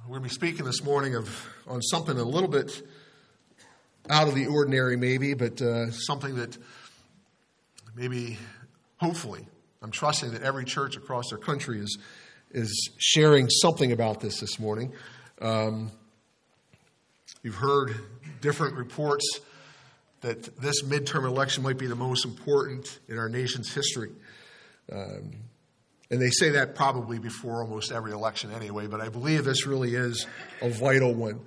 We're going to be speaking this morning on something a little bit out of the ordinary maybe, but something that maybe, hopefully, I'm trusting that every church across our country is sharing something about this morning. You've heard different reports that this midterm election might be the most important in our nation's history. And they say that probably before almost every election anyway, but I believe this really is a vital one.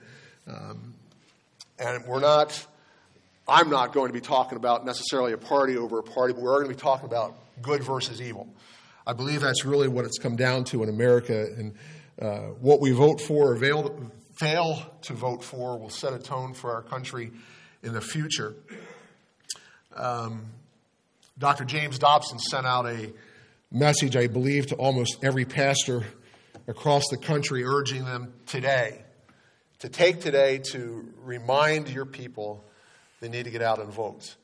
And I'm not going to be talking about necessarily a party over a party, but we're going to be talking about good versus evil. I believe that's really what it's come down to in America, and what we vote for or fail to vote for will set a tone for our country in the future. Dr. James Dobson sent out a message, I believe, to almost every pastor across the country, urging them to take today to remind your people they need to get out and vote.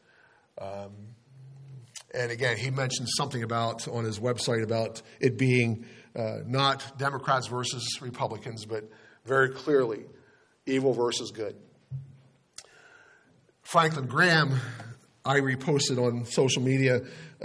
And again, he mentioned something on his website about it being not Democrats versus Republicans, but very clearly evil versus good. Franklin Graham, I reposted on social media,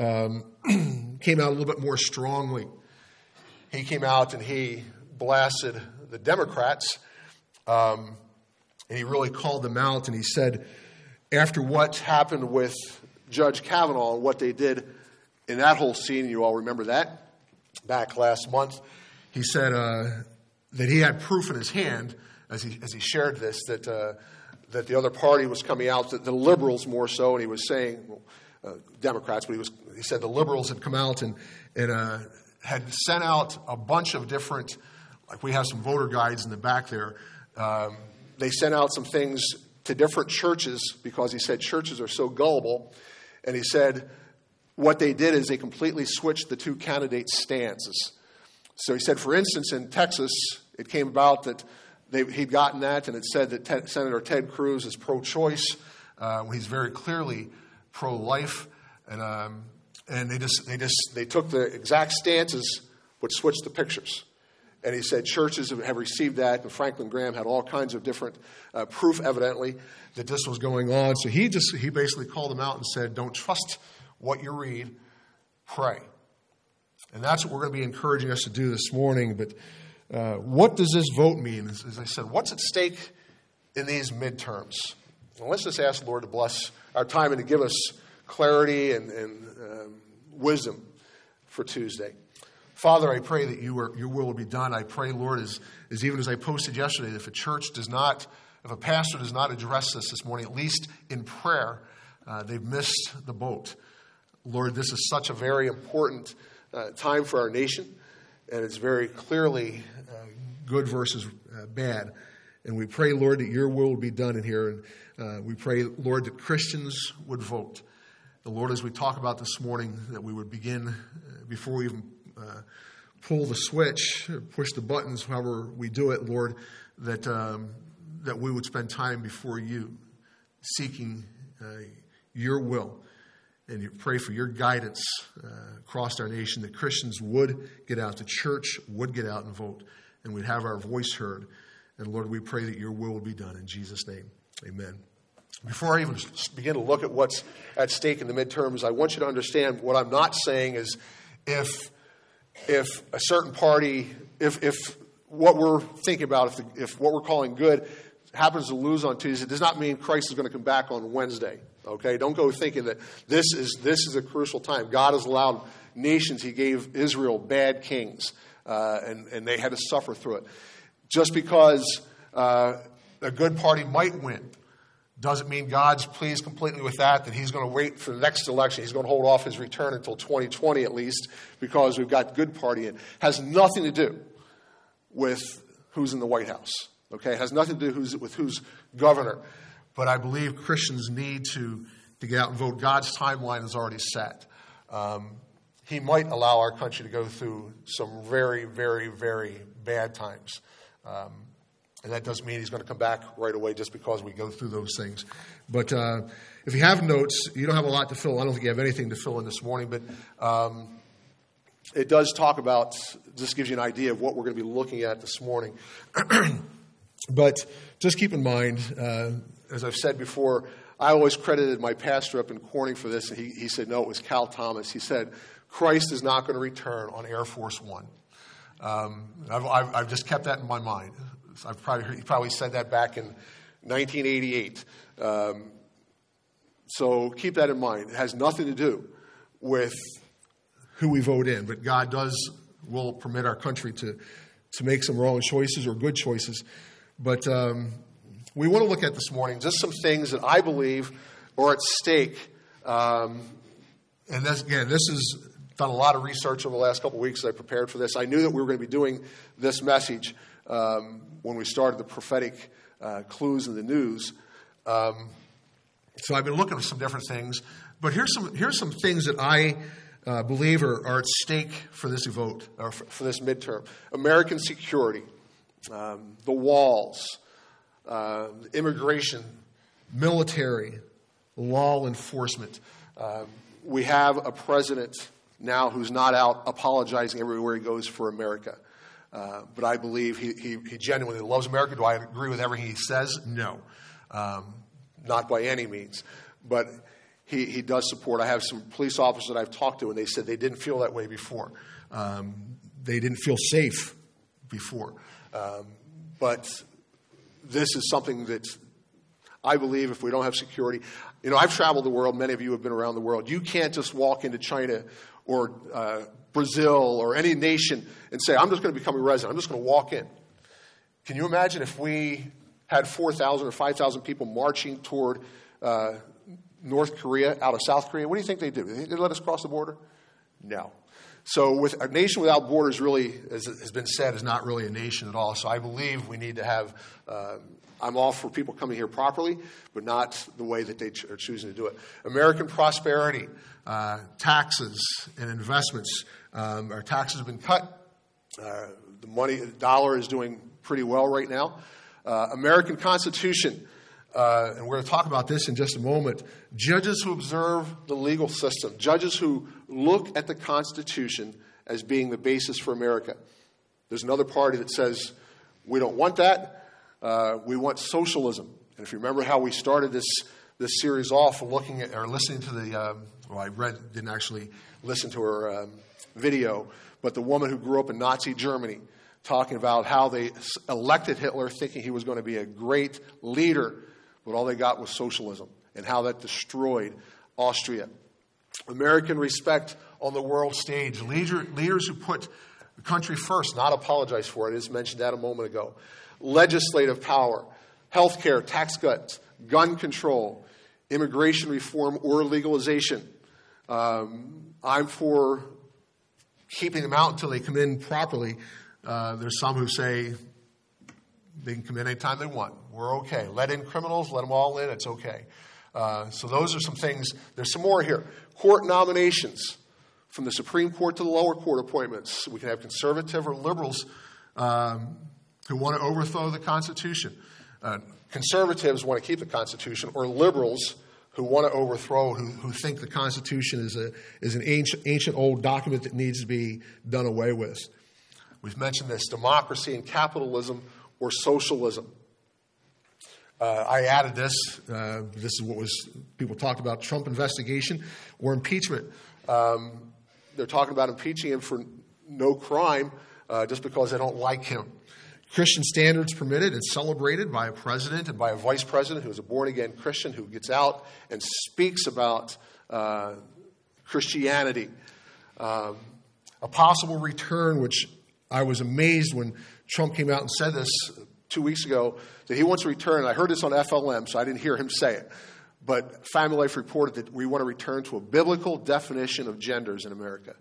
came out a little bit more strongly. He came out and he blasted the Democrats, and he really called them out, and he said, after what happened with Judge Kavanaugh and what they did in that whole scene, you all remember that, back last month, he said that he had proof in his hand, as he shared this, that the other party was coming out, that the liberals more so, and he was saying, Democrats, but he said the liberals had come out and had sent out a bunch of different, like we have some voter guides in the back there. They sent out some things to different churches because he said churches are so gullible. And he said what they did is they completely switched the two candidates' stances. So he said, for instance, in Texas, it came about that he'd gotten that, and it said that Senator Ted Cruz is pro-choice. He's very clearly pro-life, and they took the exact stances but switched the pictures. And he said churches have received that, and Franklin Graham had all kinds of different proof, evidently, that this was going on. So he basically called them out and said, don't trust what you read, pray. And that's what we're going to be encouraging us to do this morning. But what does this vote mean? As I said, what's at stake in these midterms? Well, let's just ask the Lord to bless our time and to give us clarity and wisdom for Tuesday. Father, I pray that your will will be done. I pray, Lord, as even as I posted yesterday, that if a pastor does not address this morning, at least in prayer, they've missed the boat. Lord, this is such a very important time for our nation, and it's very clearly good versus bad. And we pray, Lord, that your will be done in here. And we pray, Lord, that Christians would vote. And Lord, as we talk about this morning, that we would begin, before we even pull the switch, push the buttons, however we do it, Lord, that we would spend time before you, seeking your will. And you pray for your guidance across our nation, that Christians would get out, the church would get out and vote, and we'd have our voice heard. And Lord, we pray that your will will be done in Jesus' name. Amen. Before I even begin to look at what's at stake in the midterms, I want you to understand what I'm not saying is if a certain party, if what we're thinking about, if what we're calling good happens to lose on Tuesday, it does not mean Christ is going to come back on Wednesday. Okay, don't go thinking that this is a crucial time. God has allowed nations. He gave Israel bad kings, and they had to suffer through it. Just because a good party might win doesn't mean God's pleased completely with that he's going to wait for the next election. He's going to hold off his return until 2020 at least, because we've got good party in. Has nothing to do with who's in the White House. Okay, it has nothing to do with who's governor. But I believe Christians need to get out and vote. God's timeline is already set. He might allow our country to go through some very, very, very bad times. And that doesn't mean he's going to come back right away just because we go through those things. But if you have notes, you don't have a lot to fill. I don't think you have anything to fill in this morning. But it does talk about just gives you an idea of what we're going to be looking at this morning. But just keep in mind, as I've said before, I always credited my pastor up in Corning for this, and he said, no, it was Cal Thomas. He said, Christ is not going to return on Air Force One. I've just kept that in my mind. He probably said that back in 1988. So keep that in mind. It has nothing to do with who we vote in, but God will permit our country to make some wrong choices or good choices. But we want to look at this morning just some things that I believe are at stake. And this is done a lot of research over the last couple of weeks as I prepared for this. I knew that we were going to be doing this message when we started the prophetic clues in the news. So I've been looking at some different things. But here's some things that I believe are at stake for this vote, or for this midterm. American security, the walls, immigration, military, law enforcement. We have a president now who's not out apologizing everywhere he goes for America. But I believe he genuinely loves America. Do I agree with everything he says? No. Not by any means. But he does support. I have some police officers that I've talked to, and they said they didn't feel that way before. They didn't feel safe before. But this is something that I believe if we don't have security. I've traveled the world. Many of you have been around the world. You can't just walk into China or Brazil or any nation and say, I'm just going to become a resident. I'm just going to walk in. Can you imagine if we had 4,000 or 5,000 people marching toward North Korea out of South Korea? What do you think they'd do? They'd let us cross the border? No. So with a nation without borders really, as has been said, is not really a nation at all. So I believe we need to have, I'm all for people coming here properly, but not the way that they are choosing to do it. American prosperity, taxes and investments. Our taxes have been cut. The dollar is doing pretty well right now. American Constitution, and we're going to talk about this in just a moment. Judges who observe the legal system, judges who look at the Constitution as being the basis for America. There's another party that says we don't want that. We want socialism. And if you remember how we started this series off, looking at or listening to didn't actually listen to her video, but the woman who grew up in Nazi Germany, talking about how they elected Hitler thinking he was going to be a great leader, but all they got was socialism, and how that destroyed Austria. American respect on the world stage. Leaders who put the country first, not apologize for it. I just mentioned that a moment ago. Legislative power, health care, tax cuts, gun control, immigration reform or legalization. I'm for keeping them out until they come in properly. There's some who say they can come in anytime they want. We're okay. Let in criminals, let them all in, it's okay. So those are some things. There's some more here. Court nominations, from the Supreme Court to the lower court appointments. We can have conservative or liberals who want to overthrow the Constitution. Conservatives want to keep the Constitution, or liberals who want to overthrow, who think the Constitution is an ancient old document that needs to be done away with. We've mentioned this, democracy and capitalism or socialism. I added this. This is what people talked about, Trump investigation or impeachment. They're talking about impeaching him for no crime just because they don't like him. Christian standards permitted and celebrated by a president and by a vice president who is a born-again Christian who gets out and speaks about Christianity. A possible return, which I was amazed when Trump came out and said this 2 weeks ago, that he wants to return. I heard this on FLM, so I didn't hear him say it. But Family Life reported that we want to return to a biblical definition of genders in America.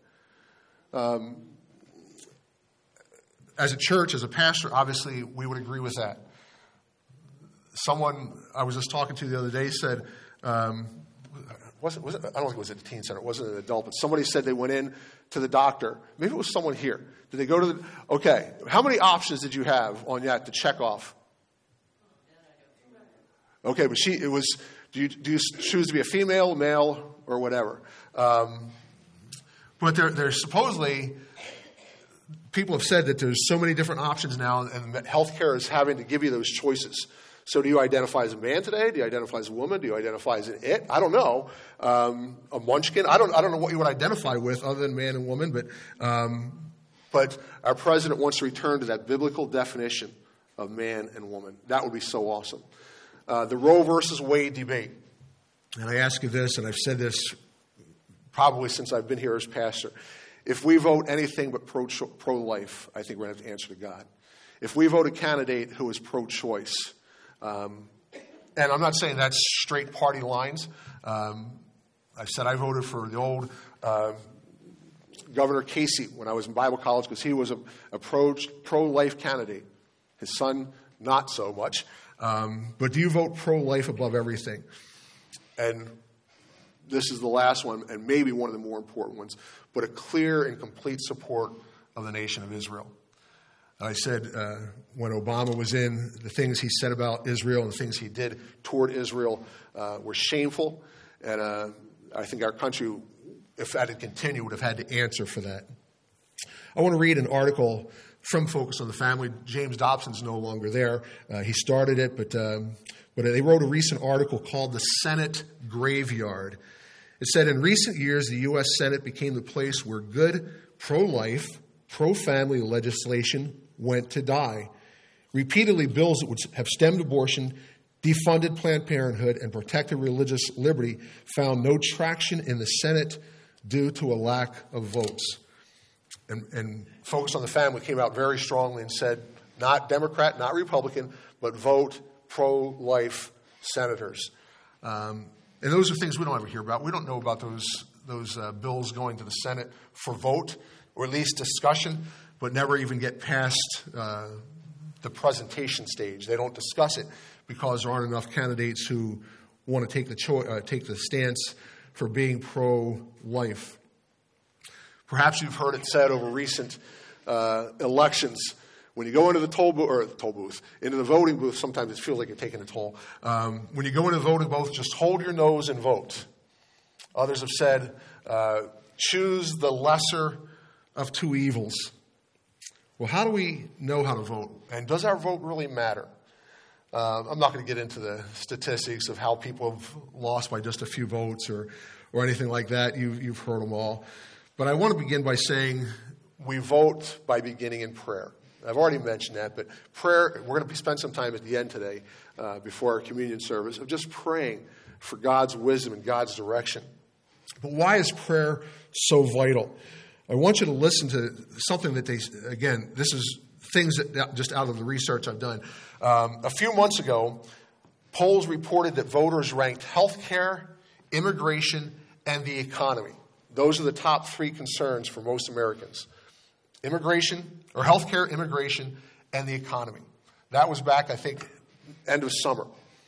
As a church, as a pastor, obviously we would agree with that. Someone I was just talking to the other day said, was it, I don't think it was at the teen center. It wasn't an adult, but somebody said they went in to the doctor. Maybe it was someone here. Did they go to okay, how many options did you have on that to check off? Okay, but do you choose to be a female, male, or whatever? But they're supposedly, people have said that there's so many different options now, and that healthcare is having to give you those choices. So do you identify as a man today? Do you identify as a woman? Do you identify as an it? I don't know. A munchkin? I don't know what you would identify with other than man and woman, but our president wants to return to that biblical definition of man and woman. That would be so awesome. The Roe versus Wade debate. And I ask you this, and I've said this probably since I've been here as pastor. If we vote anything but pro-life, I think we're going to have to answer to God. If we vote a candidate who is pro-choice, and I'm not saying that's straight party lines. I said I voted for the old Governor Casey when I was in Bible college because he was a pro-life candidate. His son, not so much. But do you vote pro-life above everything? And this is the last one, and maybe one of the more important ones, but a clear and complete support of the nation of Israel. I said when Obama was in, the things he said about Israel and the things he did toward Israel were shameful. And I think our country, if that had continued, would have had to answer for that. I want to read an article from Focus on the Family. James Dobson's no longer there. He started it, but they wrote a recent article called The Senate Graveyard. It said, in recent years, the U.S. Senate became the place where good pro-life, pro-family legislation went to die. Repeatedly, bills that would have stemmed abortion, defunded Planned Parenthood, and protected religious liberty found no traction in the Senate due to a lack of votes. And Focus on the Family came out very strongly and said, not Democrat, not Republican, but vote pro-life senators. And those are things we don't ever hear about. We don't know about those bills going to the Senate for vote, or at least discussion, but never even get past the presentation stage. They don't discuss it because there aren't enough candidates who want to take the stance for being pro-life. Perhaps you've heard it said over recent elections, when you go into the into the voting booth, sometimes it feels like you're taking a toll. When you go into the voting booth, just hold your nose and vote. Others have said, choose the lesser of two evils. Well, how do we know how to vote? And does our vote really matter? I'm not going to get into the statistics of how people have lost by just a few votes or anything like that. You've heard them all. But I want to begin by saying we vote by beginning in prayer. I've already mentioned that, but prayer, we're going to spend some time at the end today before our communion service of just praying for God's wisdom and God's direction. But why is prayer so vital? I want you to listen to something that this is things that just out of the research I've done. A few months ago, polls reported that voters ranked healthcare, immigration, and the economy. Those are the top three concerns for most Americans. Healthcare, immigration, and the economy. That was back, I think, end of summer.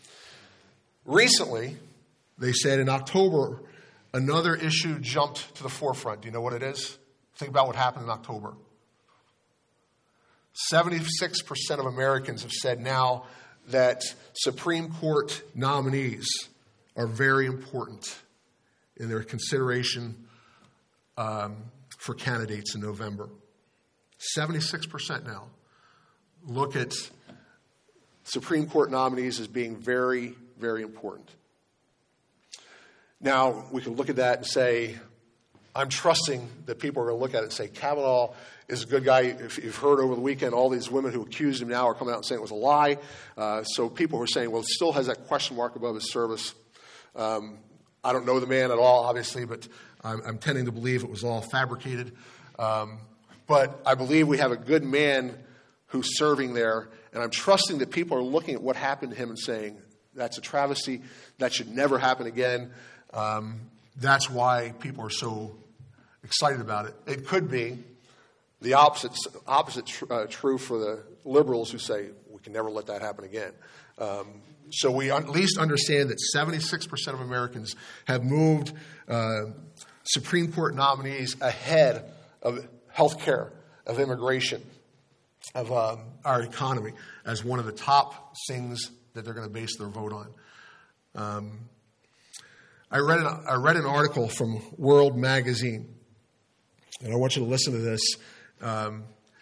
Recently, they said in October, another issue jumped to the forefront. Do you know what it is? Think about what happened in October. 76% of Americans have said now that Supreme Court nominees are very important in their consideration for candidates in November. 76% now look at Supreme Court nominees as being very, very important. Now, we can look at that and say, I'm trusting that people are going to look at it and say, Kavanaugh is a good guy. If you've heard over the weekend, all these women who accused him now are coming out and saying it was a lie. So people were saying, well, it still has that question mark above his service. I don't know the man at all, obviously, but I'm tending to believe it was all fabricated. But I believe we have a good man who's serving there, and I'm trusting that people are looking at what happened to him and saying, that's a travesty, that should never happen again. That's why people are so excited about it. It could be the opposite true for the liberals who say, we can never let that happen again. So we at least understand that 76% of Americans have moved Supreme Court nominees ahead of health care, of immigration, of our economy as one of the top things that they're going to base their vote on. I read an article from World Magazine, and I want you to listen to this.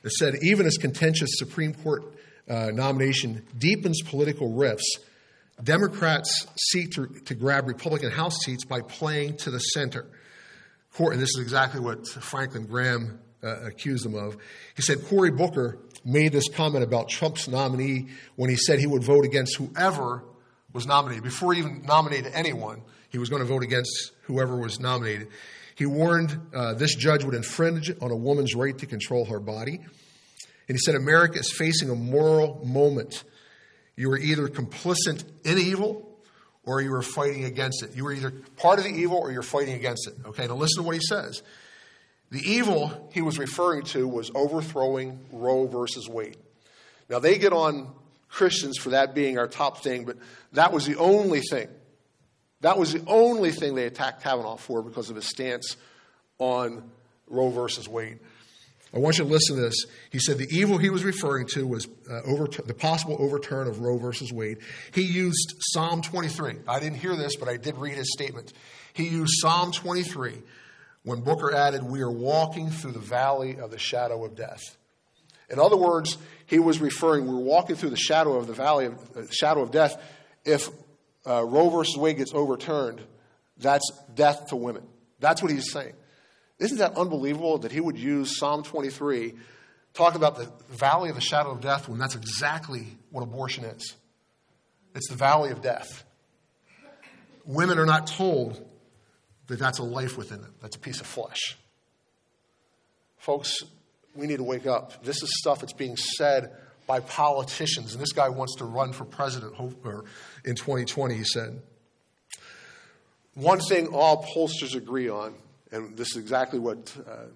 It said, even as contentious Supreme Court nomination deepens political rifts, Democrats seek to grab Republican House seats by playing to the center. And this is exactly what Franklin Graham accused them of. He said Cory Booker made this comment about Trump's nominee when he said he would vote against whoever was nominated. Before he even nominated anyone, he was going to vote against whoever was nominated. He warned this judge would infringe on a woman's right to control her body. And he said America is facing a moral moment. You are either complicit in evil or you are fighting against it. You are either part of the evil or you're fighting against it. Okay, now listen to what he says. The evil he was referring to was overthrowing Roe versus Wade. Now, they get on Christians for that being our top thing, but that was the only thing. That was the only thing they attacked Kavanaugh for because of his stance on Roe versus Wade. I want you to listen to this. He said the evil he was referring to was the possible overturn of Roe versus Wade. He used Psalm 23. I didn't hear this, but I did read his statement. He used Psalm 23 when Booker added, we are walking through the valley of the shadow of death. In other words, he was referring, we're walking through the shadow of the valley of shadow of death. If Roe versus Wade gets overturned, that's death to women. That's what he's saying. Isn't that unbelievable that he would use Psalm 23, talk about the valley of the shadow of death, when that's exactly what abortion is? It's the valley of death. Women are not told that that's a life within them. That's a piece of flesh. Folks, we need to wake up. This is stuff that's being said by politicians. And this guy wants to run for president in 2020, he said. One thing all pollsters agree on, and this is exactly what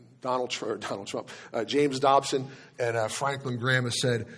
James Dobson and Franklin Graham has said,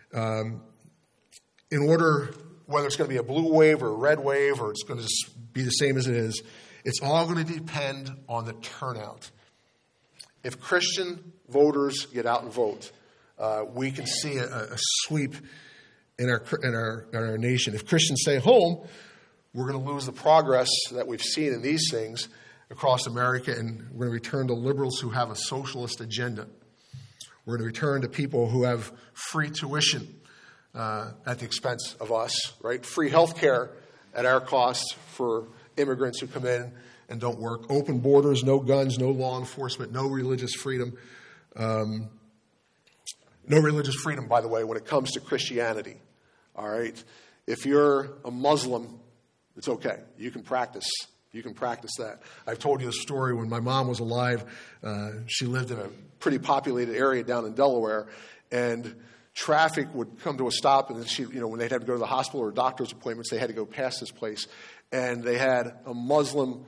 in order, whether it's going to be a blue wave or a red wave or it's going to just be the same as it is, it's all going to depend on the turnout. If Christian voters get out and vote, we can see a sweep in our nation. If Christians stay home, we're going to lose the progress that we've seen in these things across America, and we're going to return to liberals who have a socialist agenda. We're going to return to people who have free tuition at the expense of us, right? Free health care at our cost for immigrants who come in and don't work. Open borders, no guns, no law enforcement, no religious freedom. No religious freedom, by the way, when it comes to Christianity. All right? If you're a Muslim, it's okay. You can practice. You can practice that. I've told you a story when my mom was alive. She lived in a pretty populated area down in Delaware, and traffic would come to a stop, and then when they'd have to go to the hospital or doctor's appointments, they had to go past this place. And they had a Muslim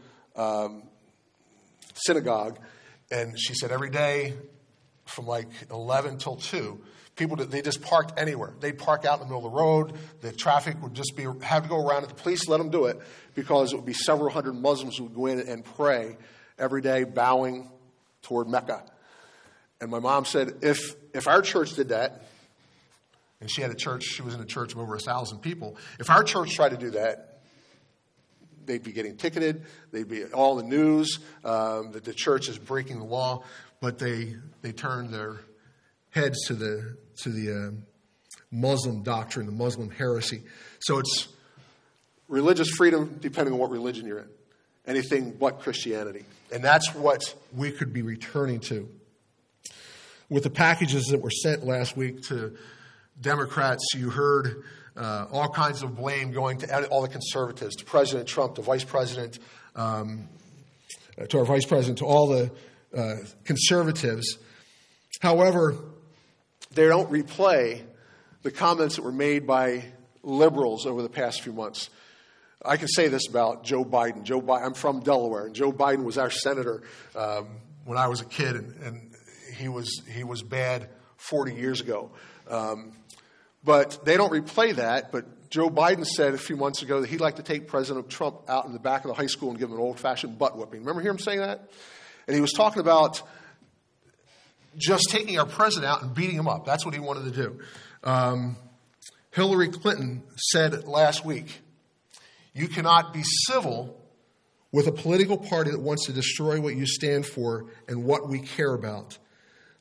synagogue, and she said every day from like 11 till 2, they just parked anywhere. They'd park out in the middle of the road. The traffic would just have to go around it. The police let them do it because it would be several hundred Muslims who would go in and pray every day, bowing toward Mecca. And my mom said, if our church did that, and she was in a church of over 1,000 people, if our church tried to do that, they'd be getting ticketed. They'd be all in the news that the church is breaking the law. But they turned their heads to the Muslim doctrine, the Muslim heresy. So it's religious freedom depending on what religion you're in. Anything but Christianity. And that's what we could be returning to. With the packages that were sent last week to Democrats, you heard all kinds of blame going to all the conservatives, to President Trump, to Vice President, to our Vice President, to all the conservatives. However, they don't replay the comments that were made by liberals over the past few months. I can say this about Joe Biden. I'm from Delaware, and Joe Biden was our senator when I was a kid, and he was bad 40 years ago. But they don't replay that. But Joe Biden said a few months ago that he'd like to take President Trump out in the back of the high school and give him an old-fashioned butt whipping. Remember him saying that? And he was talking about just taking our president out and beating him up. That's what he wanted to do. Hillary Clinton said last week, you cannot be civil with a political party that wants to destroy what you stand for and what we care about.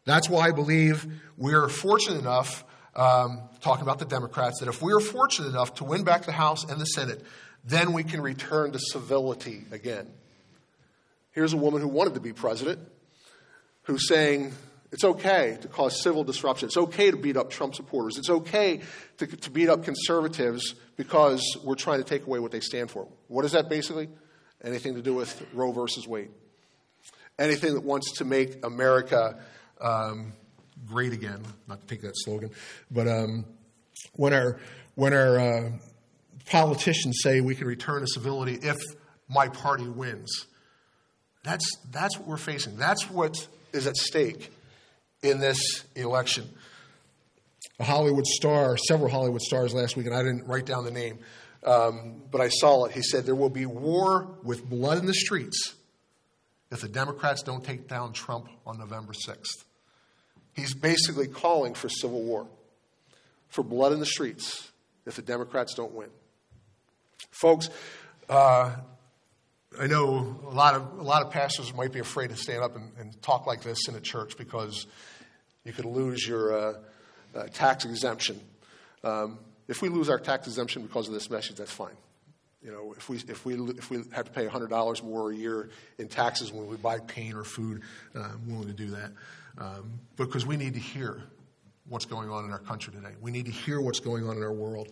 That's why I believe we're fortunate enough, talking about the Democrats, that if we are fortunate enough to win back the House and the Senate, then we can return to civility again. Here's a woman who wanted to be president, who's saying it's okay to cause civil disruption. It's okay to beat up Trump supporters. It's okay to beat up conservatives because we're trying to take away what they stand for. What is that basically? Anything to do with Roe versus Wade. Anything that wants to make America great again. Not to take that slogan. But when our politicians say we can return to civility if my party wins, that's what we're facing. That's what is at stake in this election. A Hollywood star, several Hollywood stars last week, and I didn't write down the name, but I saw it. He said there will be war with blood in the streets if the Democrats don't take down Trump on November 6th. He's basically calling for civil war, for blood in the streets if the Democrats don't win. Folks, I know a lot of pastors might be afraid to stand up and talk like this in a church because you could lose your tax exemption. If we lose our tax exemption because of this message, that's fine. You know, if we have to pay $100 more a year in taxes when we buy paint or food, I'm willing to do that. Because we need to hear what's going on in our country today. We need to hear what's going on in our world.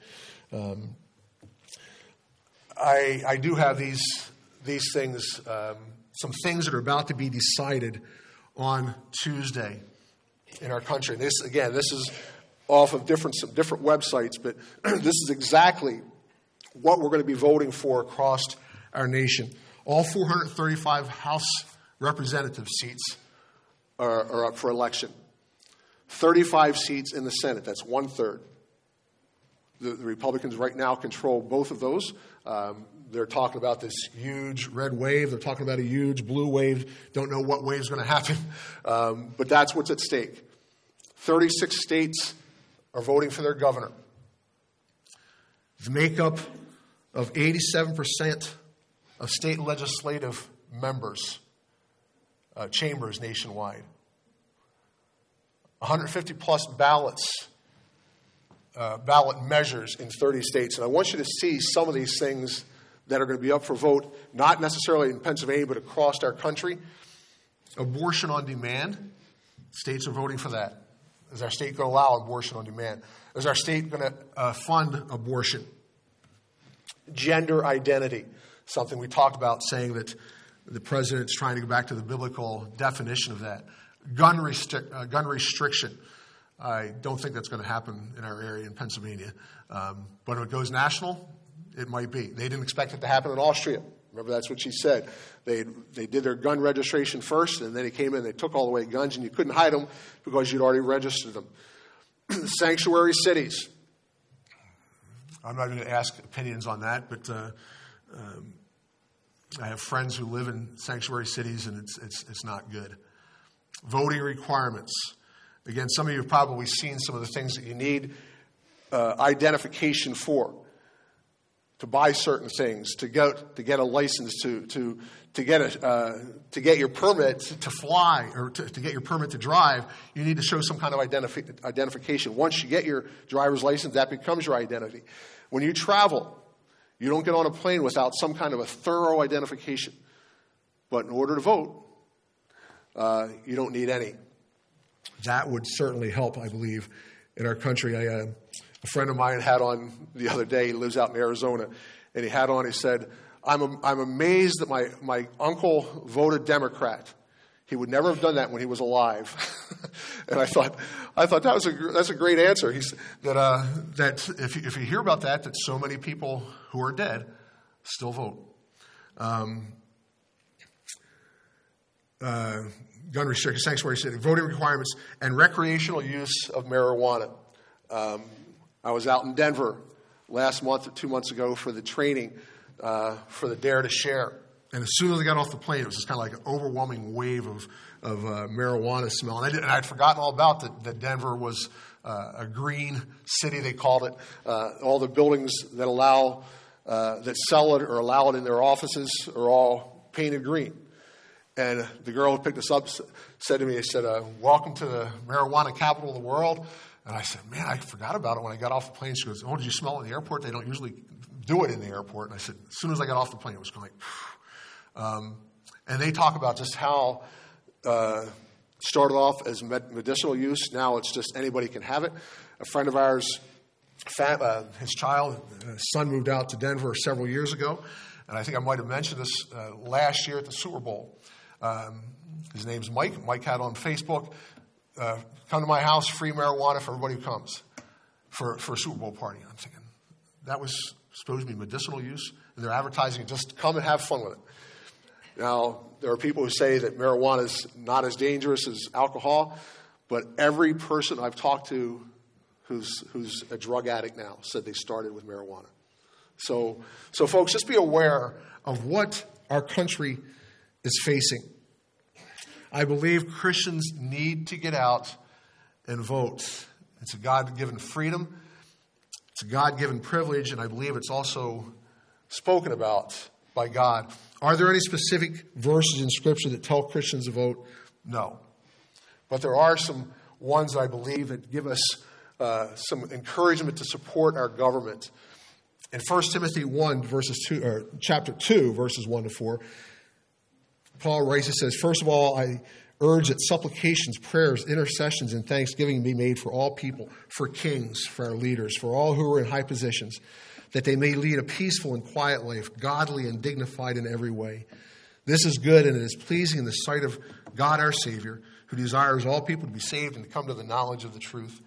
I do have these things, some things that are about to be decided on Tuesday in our country. This is off of different websites, but this is exactly what we're going to be voting for across our nation. All 435 House representative seats are up for election. 35 seats in the Senate. That's 1/3. The Republicans right now control both of those. They're talking about this huge red wave. They're talking about a huge blue wave. Don't know what wave is going to happen. But that's what's at stake. 36 states are voting for their governor. The makeup of 87% of state legislative members, chambers nationwide. 150 plus ballot measures in 30 states. And I want you to see some of these things that are going to be up for vote, not necessarily in Pennsylvania, but across our country. Abortion on demand. States are voting for that. Is our state going to allow abortion on demand? Is our state going to fund abortion? Gender identity, something we talked about, saying that the president's trying to go back to the biblical definition of that. Gun restriction. I don't think that's going to happen in our area in Pennsylvania. But if it goes national, it might be. They didn't expect it to happen in Austria. Remember, that's what she said. They did their gun registration first, and then he came in and they took all the way guns, and you couldn't hide them because you'd already registered them. Sanctuary cities. I'm not going to ask opinions on that, but I have friends who live in sanctuary cities, and it's not good. Voting requirements. Again, some of you have probably seen some of the things that you need identification for, to buy certain things, to get a license, to get your permit to fly, or to get your permit to drive. You need to show some kind of identification. Once you get your driver's license, that becomes your identity. When you travel, you don't get on a plane without some kind of a thorough identification. But in order to vote, you don't need any. That would certainly help, I believe, in our country. A friend of mine had on the other day, he lives out in Arizona, and he said, I'm amazed that my uncle voted Democrat. He would never have done that when he was alive. And I thought that's a great answer. He said that if you hear about that so many people who are dead still vote. Gun restriction, sanctuary city, voting requirements, and recreational use of marijuana. I was out in Denver last month or 2 months ago for the training for the Dare to Share. And as soon as I got off the plane, it was just kind of like an overwhelming wave of marijuana smell. And I'd forgotten all about that Denver was a green city, they called it. All the buildings that sell it or allow it in their offices are all painted green. And the girl who picked us up said to me, welcome to the marijuana capital of the world. And I said, man, I forgot about it when I got off the plane. She goes, oh, did you smell it in the airport? They don't usually do it in the airport. And I said, as soon as I got off the plane, it was going like, and they talk about just how started off as medicinal use. Now it's just anybody can have it. A friend of ours, his son moved out to Denver several years ago. And I think I might have mentioned this last year at the Super Bowl. His name's Mike. Mike had on Facebook, come to my house, free marijuana for everybody who comes for a Super Bowl party. I'm thinking, that was supposed to be medicinal use, and they're advertising it, just come and have fun with it. Now, there are people who say that marijuana is not as dangerous as alcohol, but every person I've talked to who's a drug addict now said they started with marijuana. So folks, just be aware of what our country is facing. I believe Christians need to get out and vote. It's a God-given freedom. It's a God-given privilege, and I believe it's also spoken about by God. Are there any specific verses in Scripture that tell Christians to vote? No. But there are some ones that I believe that give us some encouragement to support our government. In 1 Timothy 1, chapter 2, verses 1 to 4, Paul writes, he says, first of all, I urge that supplications, prayers, intercessions, and thanksgiving be made for all people, for kings, for our leaders, for all who are in high positions, that they may lead a peaceful and quiet life, godly and dignified in every way. This is good and it is pleasing in the sight of God our Savior, who desires all people to be saved and to come to the knowledge of the truth.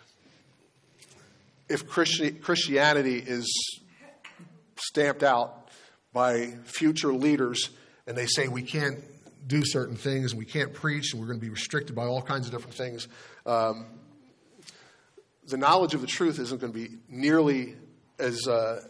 If Christianity is stamped out by future leaders and they say we can't do certain things and we can't preach and we're going to be restricted by all kinds of different things, the knowledge of the truth isn't going to be nearly as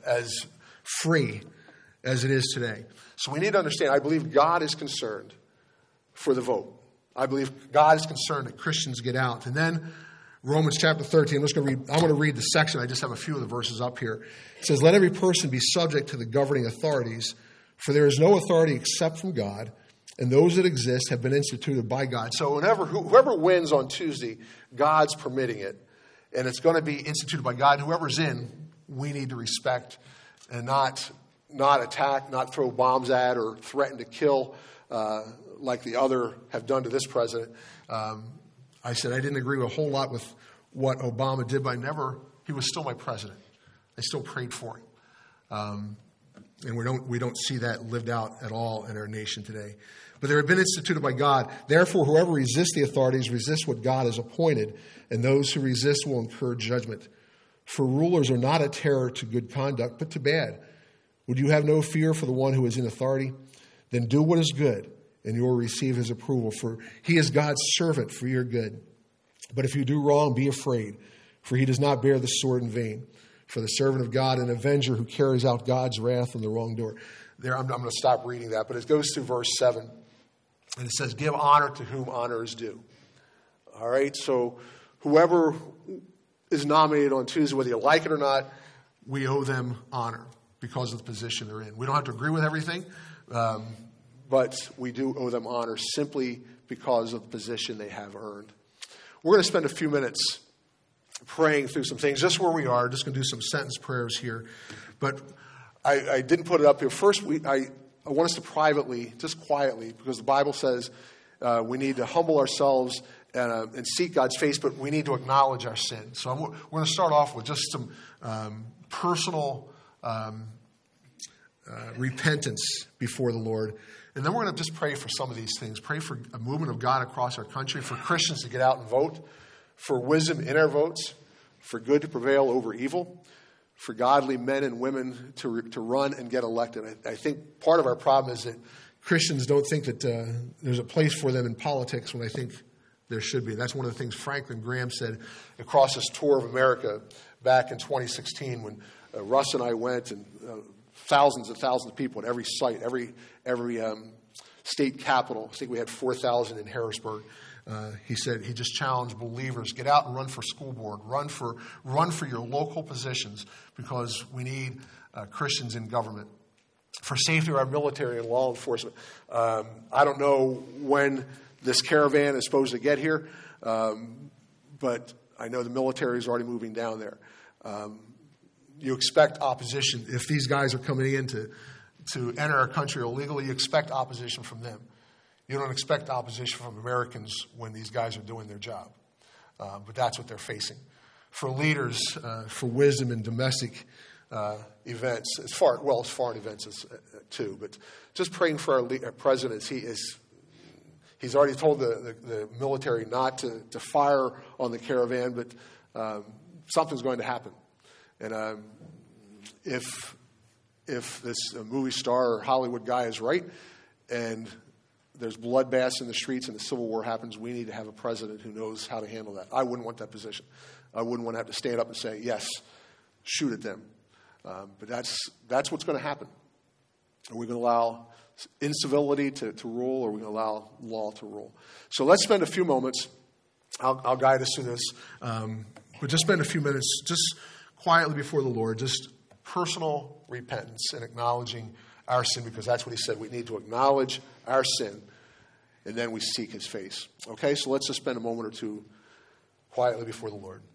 free as it is today. So we need to understand, I believe God is concerned for the vote. I believe God is concerned that Christians get out. And then Romans chapter 13, I want to read the section. I just have a few of the verses up here. It says, let every person be subject to the governing authorities, for there is no authority except from God, and those that exist have been instituted by God. So whoever wins on Tuesday, God's permitting it, and it's going to be instituted by God. Whoever's in, we need to respect and not attack, not throw bombs at or threaten to kill like the other have done to this president. I said I didn't agree with a whole lot with what Obama did, but he was still my president. I still prayed for him. And we don't see that lived out at all in our nation today. But they have been instituted by God. Therefore, whoever resists the authorities resists what God has appointed, and those who resist will incur judgment. For rulers are not a terror to good conduct, but to bad. Would you have no fear for the one who is in authority? Then do what is good, and you will receive his approval, for he is God's servant for your good. But if you do wrong, be afraid, for he does not bear the sword in vain. For the servant of God, an avenger who carries out God's wrath on the wrongdoer. There, I'm going to stop reading that, but it goes through verse 7, and it says, give honor to whom honor is due. All right, so whoever is nominated on Tuesday, whether you like it or not, we owe them honor because of the position they're in. We don't have to agree with everything, but we do owe them honor simply because of the position they have earned. We're going to spend a few minutes praying through some things, just where we are. Just going to do some sentence prayers here. But I didn't put it up here. First, I want us to privately, just quietly, because the Bible says we need to humble ourselves and seek God's face, but we need to acknowledge our sin. So we're going to start off with just some personal repentance before the Lord. And then we're going to just pray for some of these things. Pray for a movement of God across our country, for Christians to get out and vote, for wisdom in our votes, for good to prevail over evil, for godly men and women to run and get elected. I think part of our problem is that Christians don't think that there's a place for them in politics when I think there should be. That's one of the things Franklin Graham said across his tour of America back in 2016 when Russ and I went, and thousands and thousands of people at every site, every state capital. I think we had 4,000 in Harrisburg. He said he just challenged believers, get out and run for school board, run for your local positions, because we need Christians in government. for safety of our military and law enforcement. I don't know when this caravan is supposed to get here, but I know the military is already moving down there. You expect opposition. If these guys are coming in to enter our country illegally, you expect opposition from them. You don't expect opposition from Americans when these guys are doing their job. But that's what they're facing. For leaders, for wisdom in domestic events, as foreign events too. But just praying for our president. He's already told the military not to fire on the caravan, but something's going to happen. And if this movie star or Hollywood guy is right, and there's bloodbaths in the streets and the Civil War happens, we need to have a president who knows how to handle that. I wouldn't want that position. I wouldn't want to have to stand up and say, yes, shoot at them. But that's what's going to happen. Are we going to allow incivility to rule, or are we going to allow law to rule? So let's spend a few moments. I'll guide us through this. But just spend a few minutes just quietly before the Lord, just personal repentance and acknowledging our sin, because that's what he said. We need to acknowledge our sin, and then we seek his face. Okay, so let's just spend a moment or two quietly before the Lord.